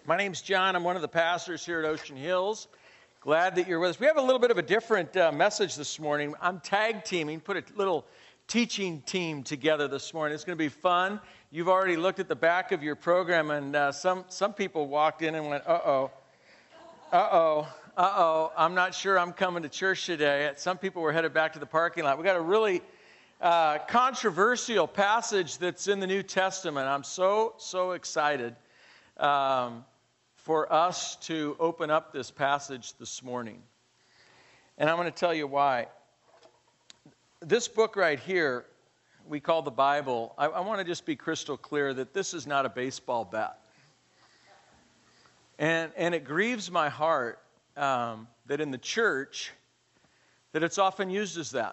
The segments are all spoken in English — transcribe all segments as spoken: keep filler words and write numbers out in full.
My name's John. I'm one of the pastors here at Ocean Hills. Glad that you're with us. We have a little bit of a different uh, message this morning. I'm tag teaming, put a little teaching team together this morning. It's going to be fun. You've already looked at the back of your program, and uh, some, some people walked in and went, uh-oh, uh-oh, uh-oh, I'm not sure I'm coming to church today. Some people were headed back to the parking lot. We got a really uh, controversial passage that's in the New Testament. I'm so, so excited um, for us to open up this passage this morning. And I'm going to tell you why. This book right here, we call the Bible, I, I want to just be crystal clear that this is not a baseball bat. And, and it grieves my heart um, that in the church, that it's often used as that.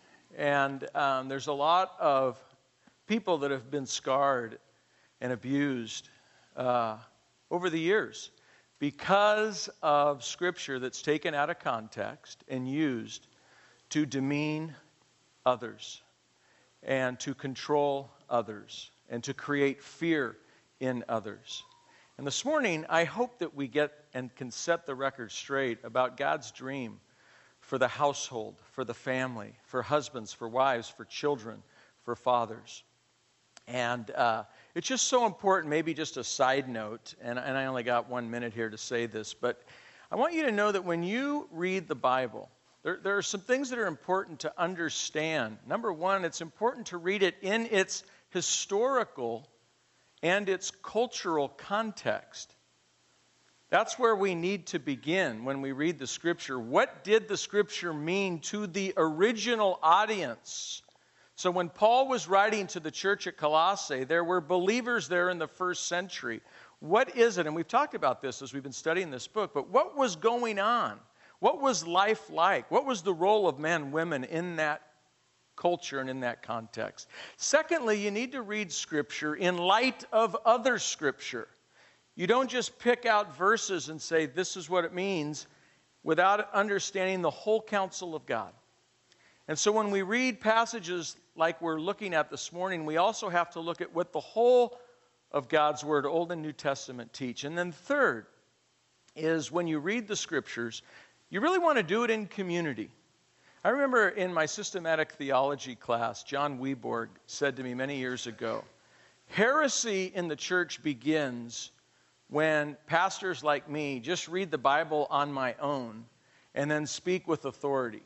And um, there's a lot of people that have been scarred and abused uh, over the years because of Scripture that's taken out of context and used to demean others and to control others and to create fear in others. And this morning, I hope that we get and can set the record straight about God's dream for the household, for the family, for husbands, for wives, for children, for fathers. And uh, it's just so important, maybe just a side note, and, and I only got one minute here to say this, but I want you to know that when you read the Bible, there, there are some things that are important to understand. Number one, it's important to read it in its historical and its cultural context. That's where we need to begin when we read the Scripture. What did the Scripture mean to the original audience? So when Paul was writing to the church at Colossae, there were believers there in the first century. What is it? And we've talked about this as we've been studying this book, but what was going on? What was life like? What was the role of men and women in that culture and in that context? Secondly, you need to read Scripture in light of other Scripture. You don't just pick out verses and say, this is what it means, without understanding the whole counsel of God. And so when we read passages like we're looking at this morning, we also have to look at what the whole of God's Word, Old and New Testament, teach. And then third is when you read the Scriptures, you really want to do it in community. I remember in my systematic theology class, John Weborg said to me many years ago, heresy in the church begins when pastors like me just read the Bible on my own and then speak with authority.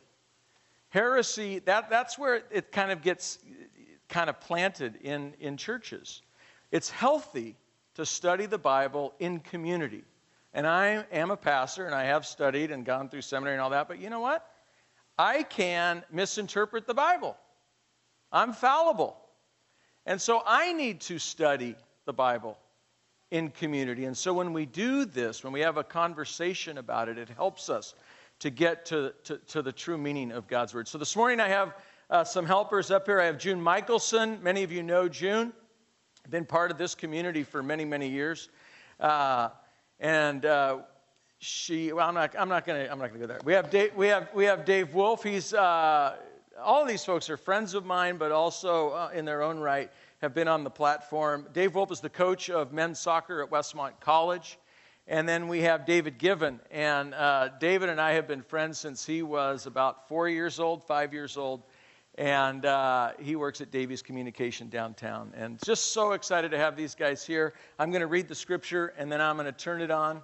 Heresy, that, that's where it kind of gets kind of planted in, in churches. It's healthy to study the Bible in community. And I am a pastor, and I have studied and gone through seminary and all that, but you know what? I can misinterpret the Bible. I'm fallible. And so I need to study the Bible in community. And so when we do this, when we have a conversation about it, it helps us to get to, to, to the true meaning of God's Word. So this morning I have uh, some helpers up here. I have June Michelson. Many of you know June. Been part of this community for many, many years. Uh, and uh, she, well, I'm not, I'm not going to, I'm not going to go there. We have Dave, we have, we have Dave Wolf. He's, uh, all of these folks are friends of mine, but also uh, in their own right have been on the platform. Dave Wolf is the coach of men's soccer at Westmont College. And then we have David Given. And uh, David and I have been friends since he was about four years old, five years old. And uh, he works at Davies Communication downtown. And just so excited to have these guys here. I'm going to read the Scripture, and then I'm going to turn it on.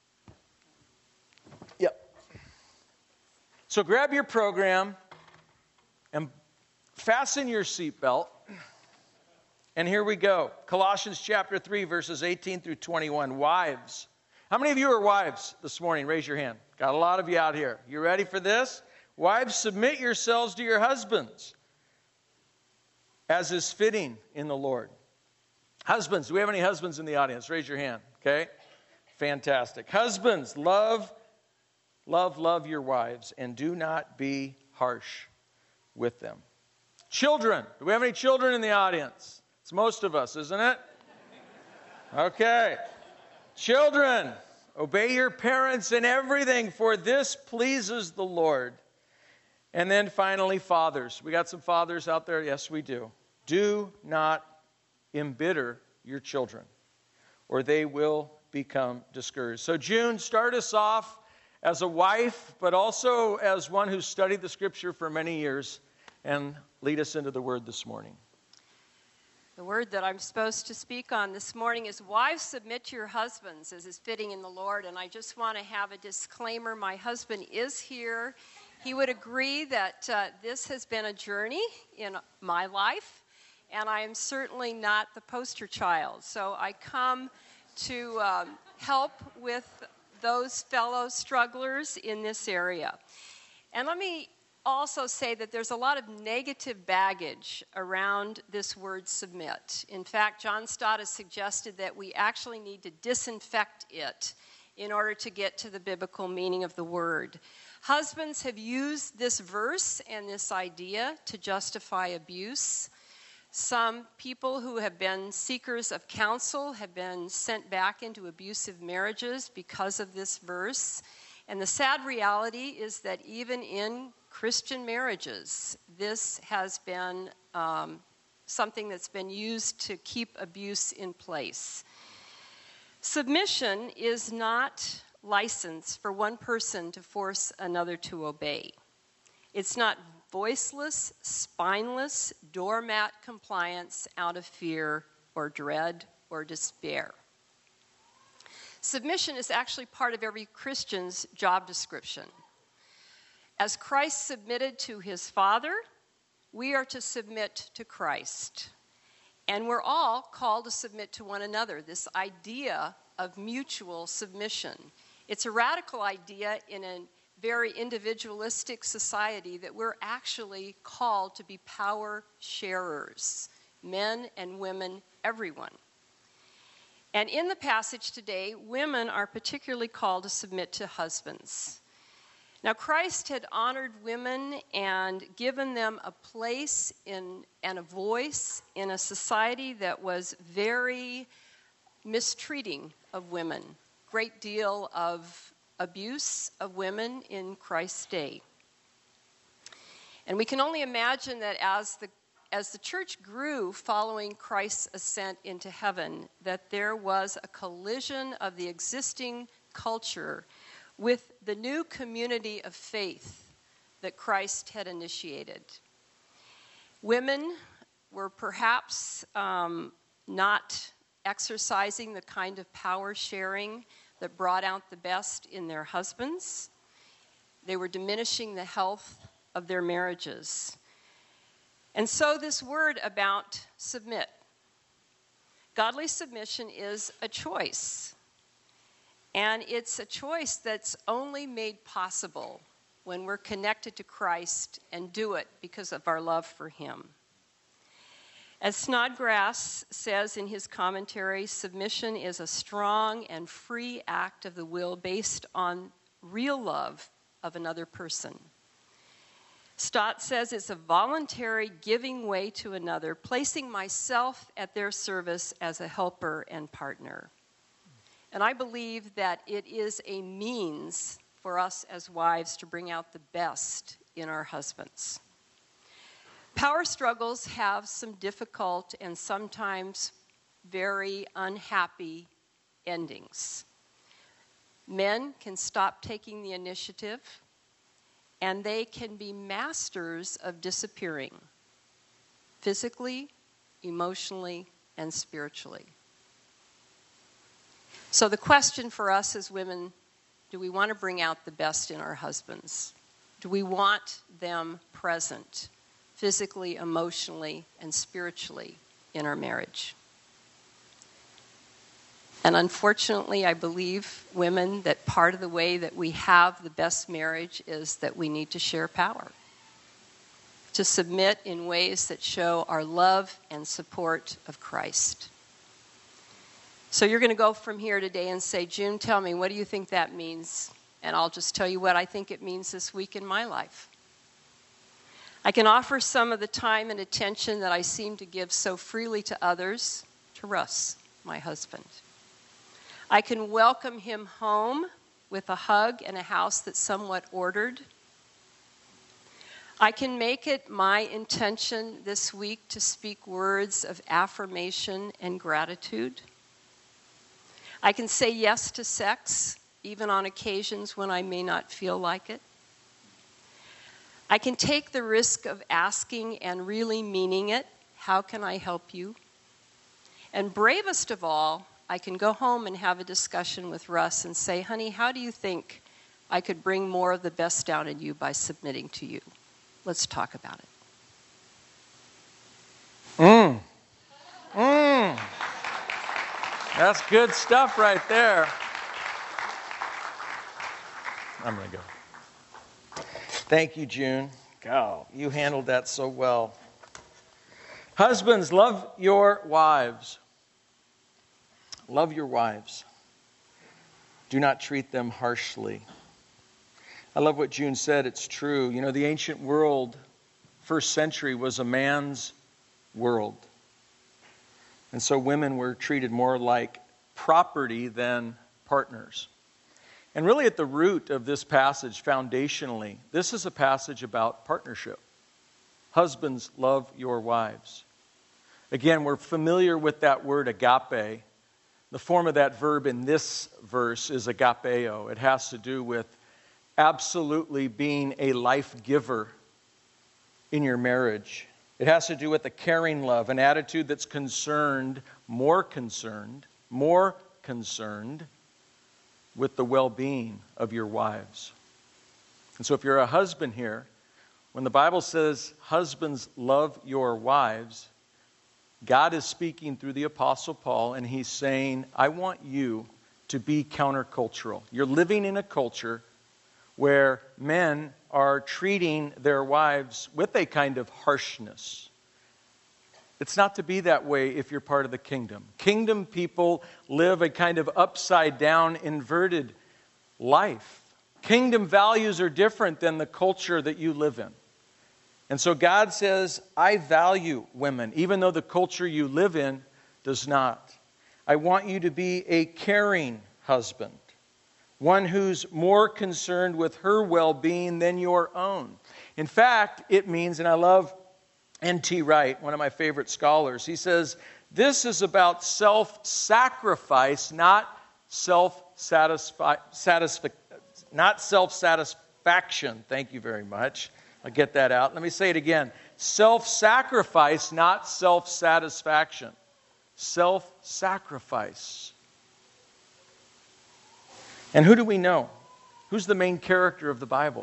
Yep. So grab your program and fasten your seatbelt. And here we go. Colossians chapter three, verses eighteen through twenty-one. Wives. How many of you are wives this morning? Raise your hand. Got a lot of you out here. You ready for this? Wives, submit yourselves to your husbands, as is fitting in the Lord. Husbands, do we have any husbands in the audience? Raise your hand, okay? Fantastic. Husbands, love, love, love your wives, and do not be harsh with them. Children, do we have any children in the audience? It's most of us, isn't it? Okay. Children, obey your parents in everything, for this pleases the Lord. And then finally, fathers. We got some fathers out there? Yes, we do. Do not embitter your children, or they will become discouraged. So June, start us off as a wife, but also as one who's studied the Scripture for many years, and lead us into the Word this morning. The word that I'm supposed to speak on this morning is, wives, submit to your husbands, as is fitting in the Lord. And I just want to have a disclaimer. My husband is here. He would agree that uh, this has been a journey in my life, and I am certainly not the poster child. So I come to um, help with those fellow strugglers in this area. And let me also say that there's a lot of negative baggage around this word submit. In fact, John Stott has suggested that we actually need to disinfect it in order to get to the biblical meaning of the word. Husbands have used this verse and this idea to justify abuse. Some people who have been seekers of counsel have been sent back into abusive marriages because of this verse. And the sad reality is that even in Christian marriages, this has been um, something that's been used to keep abuse in place. Submission is not license for one person to force another to obey. It's not voiceless, spineless, doormat compliance out of fear or dread or despair. Submission is actually part of every Christian's job description. As Christ submitted to his Father, we are to submit to Christ. And we're all called to submit to one another, this idea of mutual submission. It's a radical idea in a very individualistic society that we're actually called to be power sharers, men and women, everyone. And in the passage today, women are particularly called to submit to husbands. Now, Christ had honored women and given them a place in, and a voice in a society that was very mistreating of women. Great deal of abuse of women in Christ's day. And we can only imagine that as the as the church grew following Christ's ascent into heaven, that there was a collision of the existing culture with the new community of faith that Christ had initiated. Women were perhaps um, not exercising the kind of power sharing that brought out the best in their husbands. They were diminishing the health of their marriages. And so this word about submit. Godly submission is a choice. And it's a choice that's only made possible when we're connected to Christ and do it because of our love for him. As Snodgrass says in his commentary, submission is a strong and free act of the will based on real love of another person. Stott says it's a voluntary giving way to another, placing myself at their service as a helper and partner. And I believe that it is a means for us as wives to bring out the best in our husbands. Power struggles have some difficult and sometimes very unhappy endings. Men can stop taking the initiative, and they can be masters of disappearing, physically, emotionally, and spiritually. So the question for us as women, do we want to bring out the best in our husbands? Do we want them present, physically, emotionally, and spiritually in our marriage? And unfortunately, I believe, women, that part of the way that we have the best marriage is that we need to share power, to submit in ways that show our love and support of Christ. So you're going to go from here today and say, June, tell me, what do you think that means? And I'll just tell you what I think it means this week in my life. I can offer some of the time and attention that I seem to give so freely to others to Russ, my husband. I can welcome him home with a hug and a house that's somewhat ordered. I can make it my intention this week to speak words of affirmation and gratitude. I can say yes to sex, even on occasions when I may not feel like it. I can take the risk of asking and really meaning it, how can I help you? And bravest of all, I can go home and have a discussion with Russ and say, honey, how do you think I could bring more of the best down in you by submitting to you? Let's talk about it. Mmm. Mmm. That's good stuff right there. I'm going to go. Thank you, June. God, you handled that so well. Husbands, love your wives. Love your wives. Do not treat them harshly. I love what June said. It's true. You know, the ancient world, first century, was a man's world. And so women were treated more like property than partners. And really at the root of this passage, foundationally, this is a passage about partnership. Husbands, love your wives. Again, we're familiar with that word agape. The form of that verb in this verse is agapeo. It has to do with absolutely being a life giver in your marriage. It has to do with a caring love, an attitude that's concerned, more concerned, more concerned with the well-being of your wives. And so if you're a husband here, when the Bible says, husbands, love your wives, God is speaking through the Apostle Paul, and he's saying, I want you to be countercultural. You're living in a culture where men are treating their wives with a kind of harshness. It's not to be that way if you're part of the kingdom. Kingdom people live a kind of upside down, inverted life. Kingdom values are different than the culture that you live in. And so God says, I value women, even though the culture you live in does not. I want you to be a caring husband, one who's more concerned with her well-being than your own. In fact, it means, and I love N T Wright, one of my favorite scholars, he says, this is about self-sacrifice, not self-satisfi- satisfi- not self-satisfaction. Thank you very much. I'll get that out. Let me say it again. Self-sacrifice, not self-satisfaction. Self-sacrifice. And who do we know? Who's the main character of the Bible?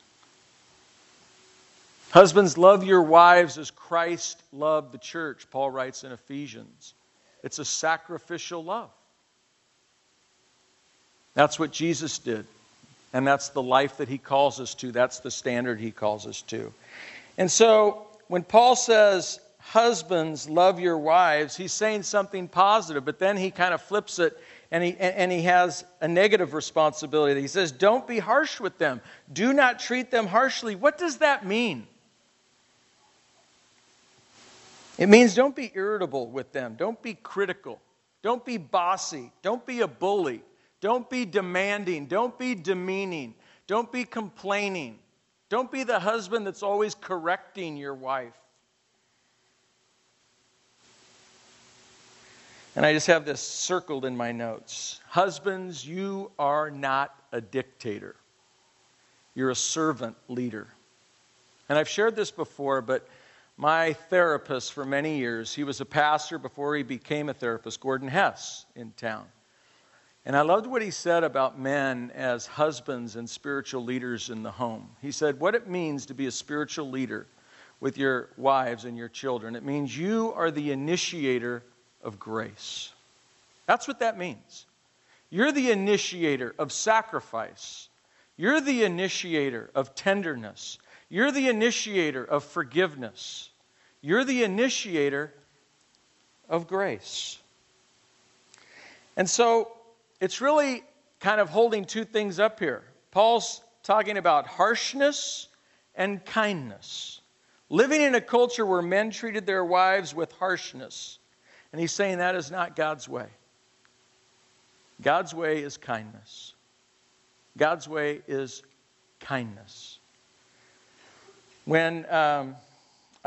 Husbands, love your wives as Christ loved the church, Paul writes in Ephesians. It's a sacrificial love. That's what Jesus did. And that's the life that he calls us to. That's the standard he calls us to. And so, when Paul says, husbands, love your wives, he's saying something positive, but then he kind of flips it and he, and he has a negative responsibility. He says, don't be harsh with them. Do not treat them harshly. What does that mean? It means don't be irritable with them. Don't be critical. Don't be bossy. Don't be a bully. Don't be demanding. Don't be demeaning. Don't be complaining. Don't be the husband that's always correcting your wife. And I just have this circled in my notes. Husbands, you are not a dictator. You're a servant leader. And I've shared this before, but my therapist for many years, he was a pastor before he became a therapist, Gordon Hess, in town. And I loved what he said about men as husbands and spiritual leaders in the home. He said, what it means to be a spiritual leader with your wives and your children, it means you are the initiator of grace. That's what that means. You're the initiator of sacrifice. You're the initiator of tenderness. You're the initiator of forgiveness. You're the initiator of grace. And so it's really kind of holding two things up here. Paul's talking about harshness and kindness. Living in a culture where men treated their wives with harshness. And he's saying that is not God's way. God's way is kindness. God's way is kindness. When um, I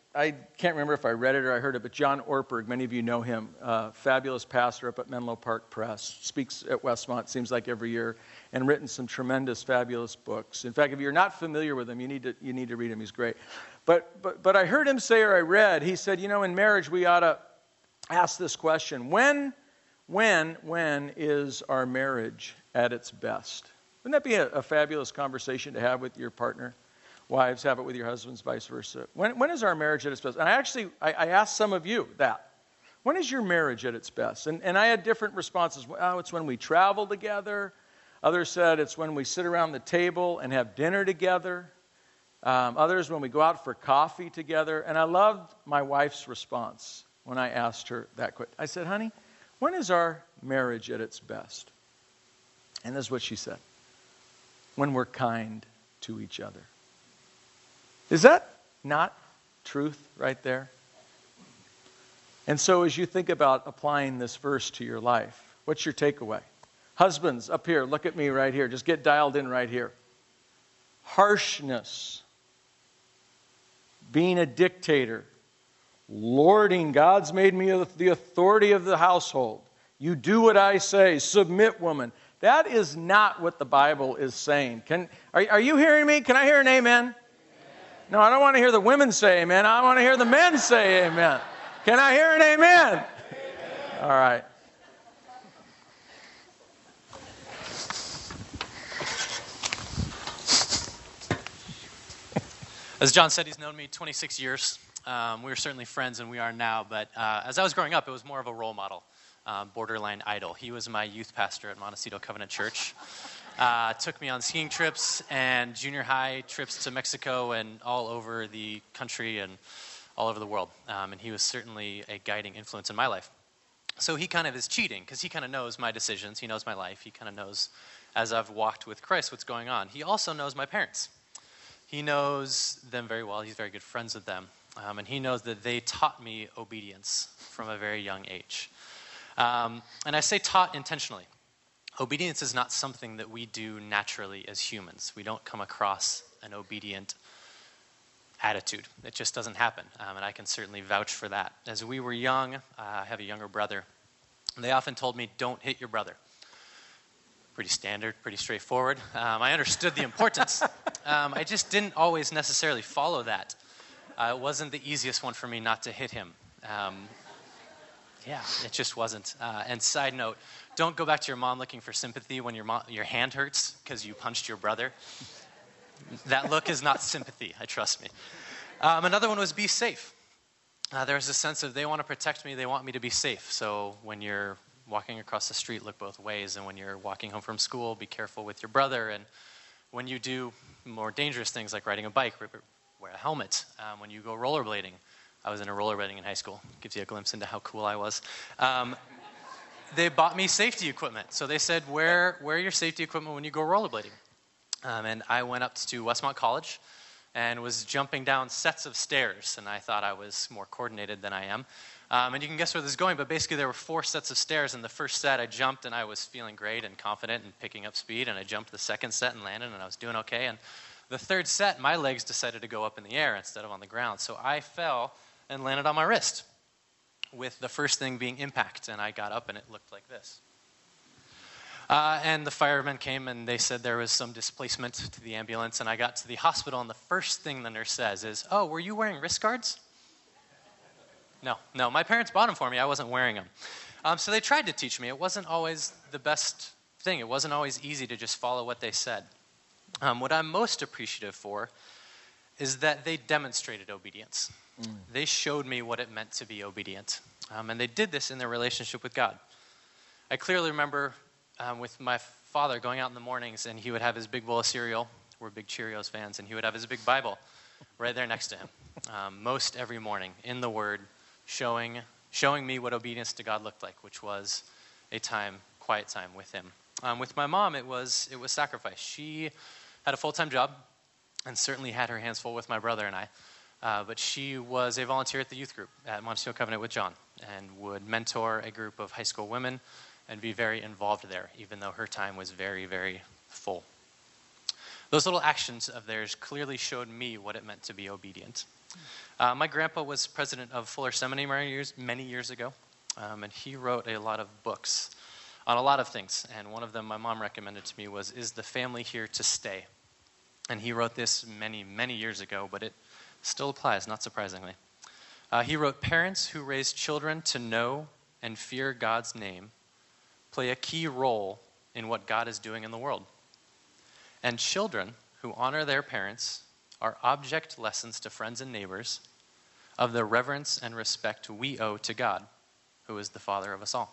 I can't remember if I read it or I heard it, but John Ortberg, many of you know him, uh, fabulous pastor up at Menlo Park Press, speaks at Westmont, seems like every year, and written some tremendous, fabulous books. In fact, if you're not familiar with him, you need to you need to read him. He's great. But but but I heard him say, or I read, he said, you know, in marriage we ought to ask this question: when, when, when is our marriage at its best? Wouldn't that be a, a fabulous conversation to have with your partner? Wives, have it with your husbands, vice versa. When, when is our marriage at its best? And I actually, I, I asked some of you that. When is your marriage at its best? And, and I had different responses. Oh, it's when we travel together. Others said it's when we sit around the table and have dinner together. Um, others, when we go out for coffee together. And I loved my wife's response when I asked her that question. I said, honey, when is our marriage at its best? And this is what she said. When we're kind to each other. Is that not truth right there? And so as you think about applying this verse to your life, what's your takeaway? Husbands, up here, look at me right here. Just get dialed in right here. Harshness, being a dictator, lording, God's made me the authority of the household. You do what I say, submit, woman. That is not what the Bible is saying. Can, are, are you hearing me? Can I hear an amen? No, I don't want to hear the women say amen. I want to hear the men say amen. Can I hear an amen? Amen. All right. As John said, he's known me twenty-six years. Um, we were certainly friends, and we are now. But uh, as I was growing up, it was more of a role model, um, borderline idol. He was my youth pastor at Montecito Covenant Church. Uh, took me on skiing trips and junior high trips to Mexico and all over the country and all over the world. Um, and he was certainly a guiding influence in my life. So he kind of is cheating because he kind of knows my decisions. He knows my life. He kind of knows, as I've walked with Christ, what's going on. He also knows my parents. He knows them very well. He's very good friends with them. Um, and he knows that they taught me obedience from a very young age. Um, and I say taught intentionally. Obedience is not something that we do naturally as humans. We don't come across an obedient attitude. It just doesn't happen, um, and I can certainly vouch for that. As we were young, uh, I have a younger brother. They often told me, don't hit your brother. Pretty standard, pretty straightforward. Um, I understood the importance. um, I just didn't always necessarily follow that. Uh, it wasn't the easiest one for me not to hit him. Um, yeah, it just wasn't. Uh, and side note, don't go back to your mom looking for sympathy when your mom, your hand hurts because you punched your brother. That look is not sympathy, I trust me. Um, another one was be safe. Uh, there was a sense of they want to protect me, they want me to be safe. So when you're walking across the street, look both ways. And when you're walking home from school, be careful with your brother. And when you do more dangerous things like riding a bike, wear a helmet. Um, when you go rollerblading, I was into rollerblading in high school. Gives you a glimpse into how cool I was. Um, they bought me safety equipment. So they said, wear, wear your safety equipment when you go rollerblading. Um, and I went up to Westmont College and was jumping down sets of stairs. And I thought I was more coordinated than I am. Um, and you can guess where this is going, but basically there were four sets of stairs. In the first set, I jumped and I was feeling great and confident and picking up speed. And I jumped the second set and landed and I was doing okay. And the third set, my legs decided to go up in the air instead of on the ground. So I fell and landed on my wrist, with the first thing being impact. And I got up and it looked like this. Uh, and the firemen came and they said there was some displacement to the ambulance. And I got to the hospital and the first thing the nurse says is, oh, were you wearing wrist guards? No, no. My parents bought them for me. I wasn't wearing them. Um, so they tried to teach me. It wasn't always the best thing. It wasn't always easy to just follow what they said. Um, what I'm most appreciative for is that they demonstrated obedience. Mm. They showed me what it meant to be obedient. Um, and they did this in their relationship with God. I clearly remember um, with my father going out in the mornings, and he would have his big bowl of cereal. We're big Cheerios fans. And he would have his big Bible right there next to him. Um, most every morning in the Word, showing showing me what obedience to God looked like, which was a time, quiet time with him. Um, with my mom, it was it was sacrifice. She had a full-time job and certainly had her hands full with my brother and I. Uh, but she was a volunteer at the youth group at Montecito Covenant with John and would mentor a group of high school women and be very involved there, even though her time was very, very full. Those little actions of theirs clearly showed me what it meant to be obedient. Uh, my grandpa was president of Fuller Seminary years, many years ago, um, and he wrote a lot of books on a lot of things. And one of them my mom recommended to me was, Is the Family Here to Stay? And he wrote this many, many years ago, but it still applies, not surprisingly. Uh, he wrote, Parents who raise children to know and fear God's name play a key role in what God is doing in the world. And children who honor their parents are object lessons to friends and neighbors of the reverence and respect we owe to God, who is the Father of us all.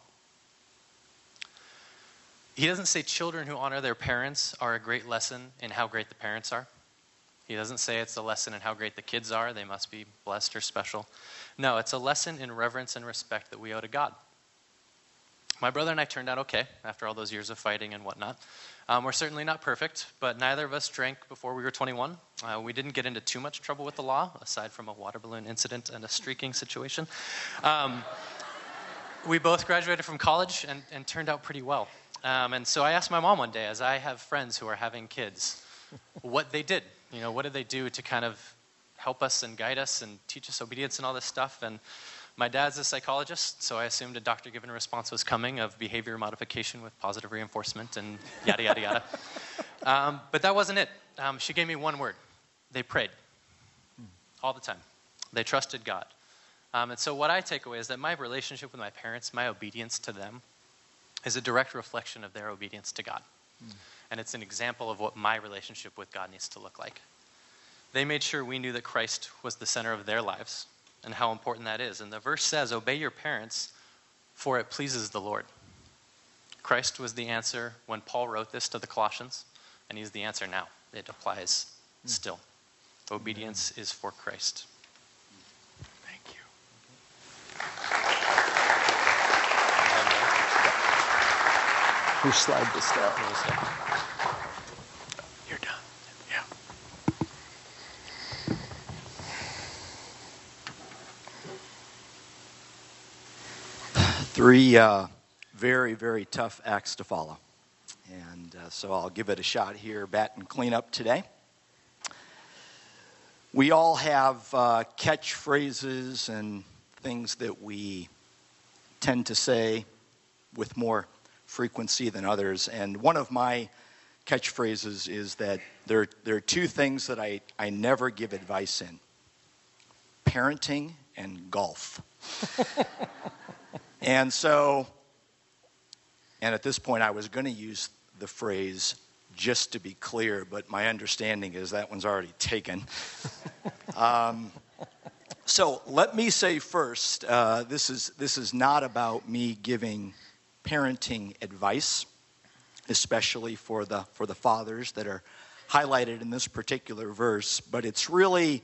He doesn't say children who honor their parents are a great lesson in how great the parents are. He doesn't say it's a lesson in how great the kids are. They must be blessed or special. No, it's a lesson in reverence and respect that we owe to God. My brother and I turned out okay after all those years of fighting and whatnot. Um, we're certainly not perfect, but neither of us drank before we were twenty-one. Uh, we didn't get into too much trouble with the law, aside from a water balloon incident and a streaking situation. Um, we both graduated from college and, and turned out pretty well. Um, and so I asked my mom one day, as I have friends who are having kids, what they did. You know, what did they do to kind of help us and guide us and teach us obedience and all this stuff? And my dad's a psychologist, so I assumed a doctor-given response was coming of behavior modification with positive reinforcement and yada, yada, yada. Um, but that wasn't it. Um, she gave me one word. They prayed all the time. They trusted God. Um, and so what I take away is that my relationship with my parents, my obedience to them, is a direct reflection of their obedience to God. Mm. And it's an example of what my relationship with God needs to look like. They made sure we knew that Christ was the center of their lives and how important that is. And the verse says, obey your parents, for it pleases the Lord. Christ was the answer when Paul wrote this to the Colossians, and he's the answer now. It applies mm. still. Obedience mm. is for Christ. Thank you. Who slide this down? You're done. Yeah. Three uh, very, very tough acts to follow. And uh, so I'll give it a shot here, bat and clean up today. We all have uh, catchphrases and things that we tend to say with more frequency than others. And one of my catchphrases is that there, there are two things that I, I never give advice in. Parenting and golf. And so, and at this point I was going to use the phrase, just to be clear, but my understanding is that one's already taken. um, so let me say first, uh, this is this is not about me giving parenting advice, especially for the for the fathers that are highlighted in this particular verse, but it's really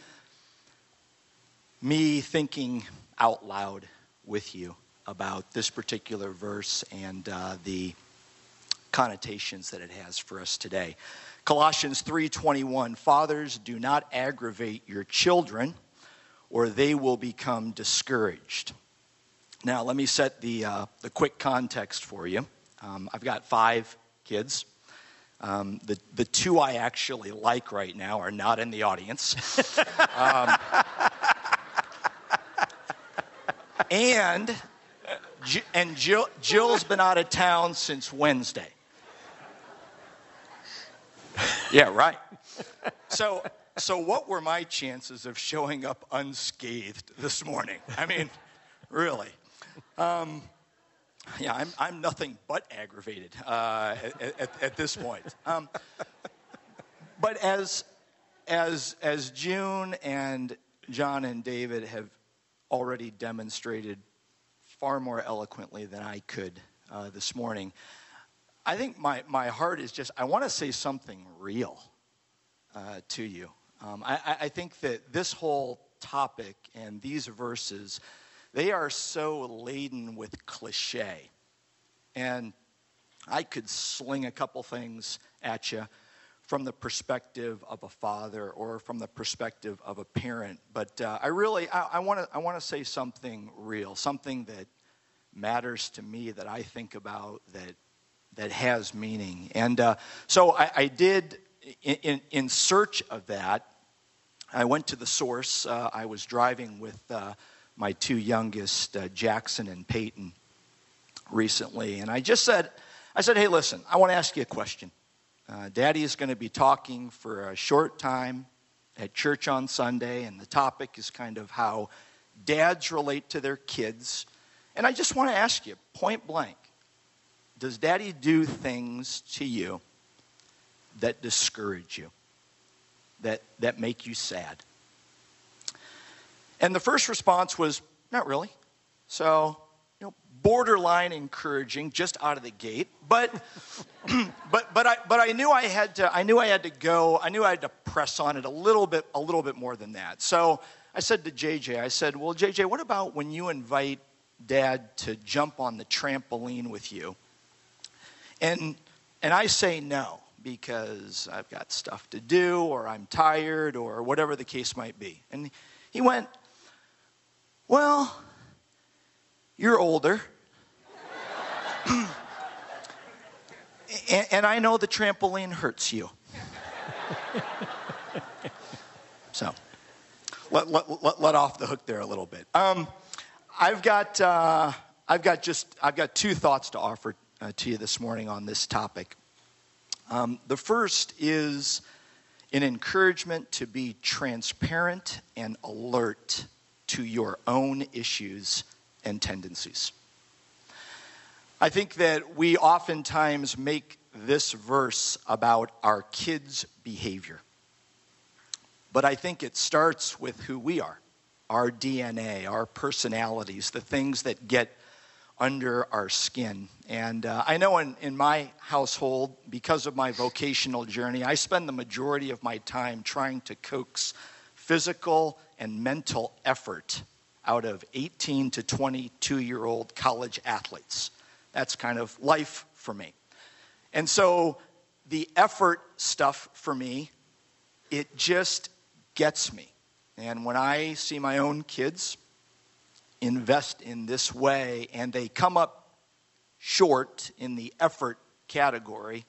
me thinking out loud with you about this particular verse and uh, the connotations that it has for us today. Colossians three twenty-one, fathers, do not aggravate your children, or they will become discouraged. Now, let me set the uh, the quick context for you. Um, I've got five kids. Um, the the two I actually like right now are not in the audience. um, and and Jill, Jill's been out of town since Wednesday. Yeah, right. So, so what were my chances of showing up unscathed this morning? I mean, really. Um, yeah, I'm I'm nothing but aggravated uh, at, at, at this point. Um, but as as as June and John and David have already demonstrated far more eloquently than I could uh, this morning, I think my, my heart is just, I want to say something real uh, to you. Um, I, I think that this whole topic and these verses, they are so laden with cliche. And I could sling a couple things at you from the perspective of a father or from the perspective of a parent. But uh, I really, I want to I want to say something real, something that matters to me, that I think about, that that has meaning. And uh, so I, I did in, in, in search of that, I went to the source. Uh, I was driving with uh, my two youngest, uh, Jackson and Peyton, recently. And I just said, I said, hey, listen, I want to ask you a question. Uh, Daddy is going to be talking for a short time at church on Sunday, and the topic is kind of how dads relate to their kids. And I just want to ask you, point blank, does Daddy do things to you that discourage you, that, that make you sad? And the first response was, not really. So, you know, borderline encouraging just out of the gate. But but but I but I knew I had to I knew I had to go, I knew I had to press on it a little bit a little bit more than that. So I said to J J, I said, well, J J, what about when you invite Dad to jump on the trampoline with you? And and I say no, because I've got stuff to do, or I'm tired, or whatever the case might be. And he went, well, you're older. and, and I know the trampoline hurts you. So, let, let, let, let off the hook there a little bit. Um, I've got uh, I've got just I've got two thoughts to offer uh, to you this morning on this topic. Um, the first is an encouragement to be transparent and alert to your own issues and tendencies. I think that we oftentimes make this verse about our kids' behavior. But I think it starts with who we are, our D N A, our personalities, the things that get under our skin. And uh, I know in, in my household, because of my vocational journey, I spend the majority of my time trying to coax physical and mental effort out of eighteen to twenty-two-year-old college athletes. That's kind of life for me. And so the effort stuff for me, it just gets me. And when I see my own kids invest in this way and they come up short in the effort category,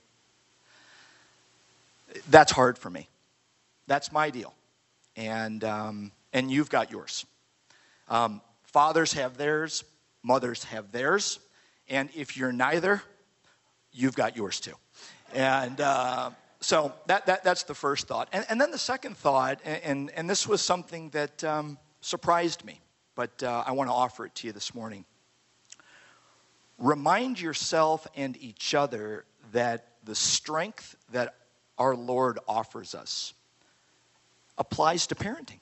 that's hard for me. That's my deal. And um, and you've got yours. Um, fathers have theirs, mothers have theirs, and if you're neither, you've got yours too. And uh, so that, that that's the first thought. And, and then the second thought, and, and this was something that um, surprised me, but uh, I want to offer it to you this morning. Remind yourself and each other that the strength that our Lord offers us applies to parenting.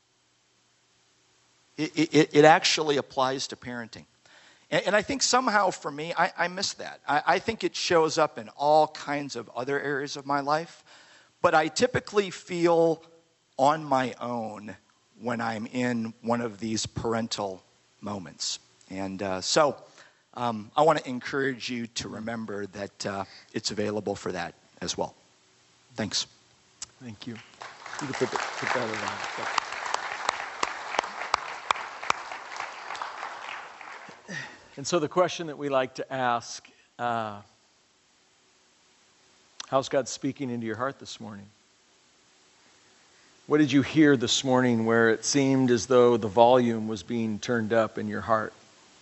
It, it, it actually applies to parenting. And, and I think somehow for me, I, I miss that. I, I think it shows up in all kinds of other areas of my life, but I typically feel on my own when I'm in one of these parental moments. And uh, so um, I want to encourage you to remember that uh, it's available for that as well. Thanks. Thank you. You can put, the, put that around. And so the question that we like to ask, uh, how's God speaking into your heart this morning? What did you hear this morning where it seemed as though the volume was being turned up in your heart?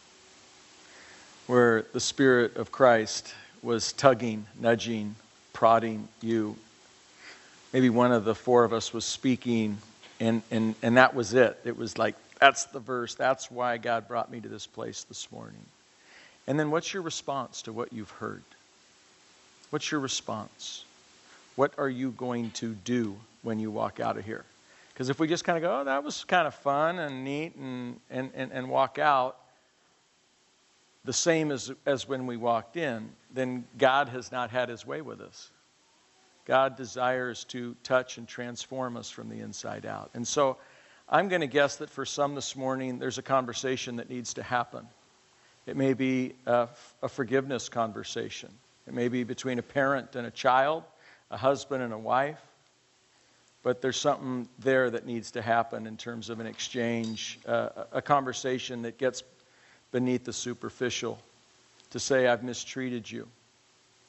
Where the Spirit of Christ was tugging, nudging, prodding you. Maybe one of the four of us was speaking, and, and, and that was it. It was like, that's the verse. That's why God brought me to this place this morning. And then what's your response to what you've heard? What's your response? What are you going to do when you walk out of here? Because if we just kind of go, oh, that was kind of fun and neat, and, and, and, and walk out the same as, as when we walked in, then God has not had his way with us. God desires to touch and transform us from the inside out. And so I'm going to guess that for some this morning, there's a conversation that needs to happen. It may be a, a forgiveness conversation. It may be between a parent and a child, a husband and a wife. But there's something there that needs to happen in terms of an exchange, uh, a conversation that gets beneath the superficial, to say, I've mistreated you.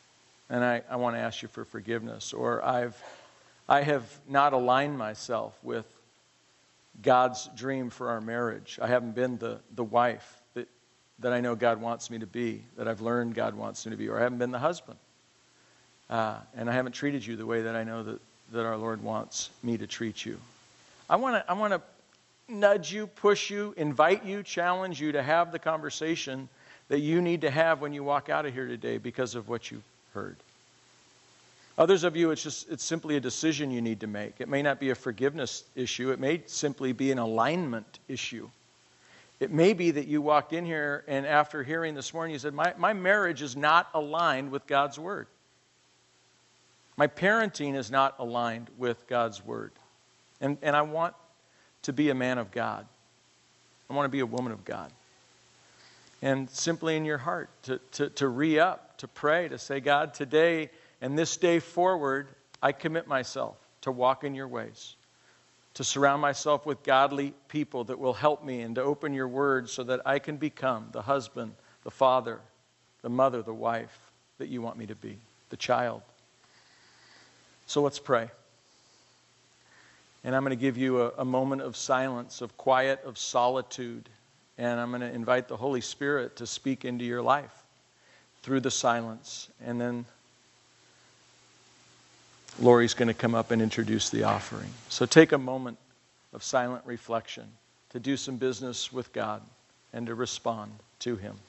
and I, I want to ask you for forgiveness. Or I've, I have not aligned myself with God's dream for our marriage. I haven't been the, the wife that, that I know God wants me to be, that I've learned God wants me to be, or I haven't been the husband. Uh, and I haven't treated you the way that I know that, that our Lord wants me to treat you. I want to I want to nudge you, push you, invite you, challenge you to have the conversation that you need to have when you walk out of here today because of what you heard. Others of you, it's just it's simply a decision you need to make. It may not be a forgiveness issue. It may simply be an alignment issue. It may be that you walked in here and after hearing this morning, you said, my, my marriage is not aligned with God's word. My parenting is not aligned with God's word. And, and I want to be a man of God. I want to be a woman of God. And simply in your heart, to, to, to re-up, to pray, to say, God, today and this day forward, I commit myself to walk in your ways, to surround myself with godly people that will help me, and to open your word so that I can become the husband, the father, the mother, the wife that you want me to be, the child. So let's pray. And I'm going to give you a, a moment of silence, of quiet, of solitude. And I'm going to invite the Holy Spirit to speak into your life through the silence. And then Lori's going to come up and introduce the offering. So take a moment of silent reflection to do some business with God and to respond to Him.